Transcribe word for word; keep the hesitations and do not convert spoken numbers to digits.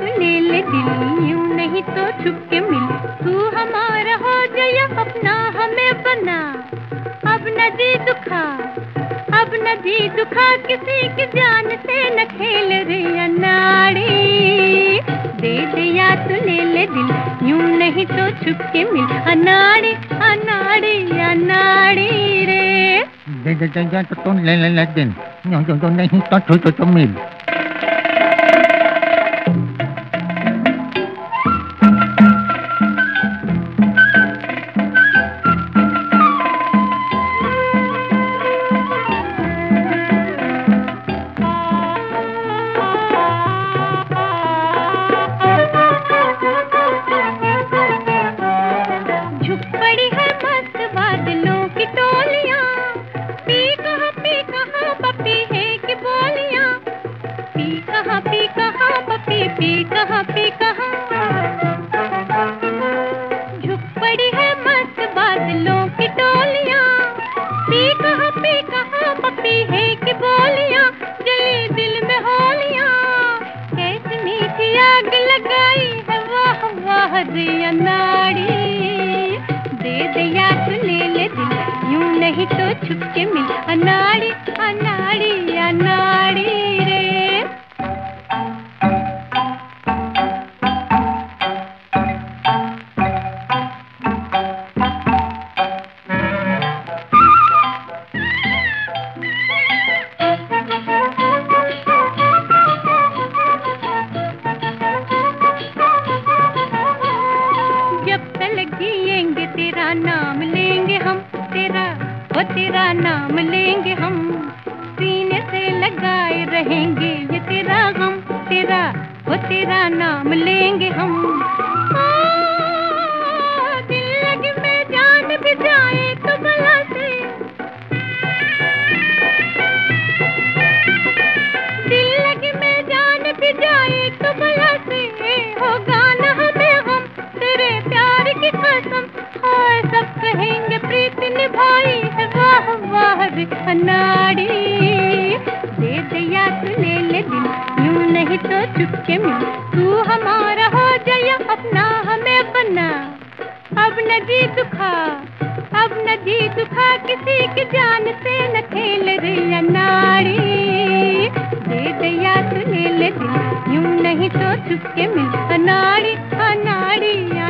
तू ले ले दिल, यूं नहीं तो छुप के मिल। तू हमारा हो जाया अपना हमें बना, अब न जी दुखा, अब न जी दुखा किसी की जान से न खेल रे अनाड़ी। दे दे या तू ले ले दिल, यूं नहीं तो छुप के मिल। अनाड़ी अनाड़ी अनाड़ी रे। दे दे दे तो तुम ले ले ले दिन, यूं यूं नहीं तो छुप के मिल। पी कहाँ पी कहाँ झुक पड़ी है मस्त बादलों की टोलियाँ। पी कहाँ पी कहाँ पपी है कि बोलियाँ, जली दिल में होलियाँ। कैसी मीठी आग लगाई है वाह वाह रे अनाड़ी। दे दे या तू ले ले दिल, यूं नहीं तो छुप के मिल। अनाड़ी अनाड़ी अनाड़ी रे। जिएंगे तेरा नाम लेंगे हम, तेरा वो तेरा नाम लेंगे हम। सीने से लगाए रहेंगे ये तेरा गम, तेरा वो तेरा नाम लेंगे हम। ओ, दिल लगे में जान भी जाए तो बला से, दिल लगे में जान भी जाए तो बला से। होगा ना हमें हम तेरे प्यार की कसम, हाय सब कहेंगे प्रीत निभाई है वाह वाह रे अनाड़ी। दे दे या तू ले ले दिल, यूं नहीं तो चुप के मिल। तू हमारा हो जाया अपना हमें बना, अब न जी दुखा, अब न जी दुखा किसी की जान से न खेल रे अनाड़ी। दे दे या तू ले ले दिल, यूं नहीं तो चुप के मिल। अनाड़ी अनाड़ी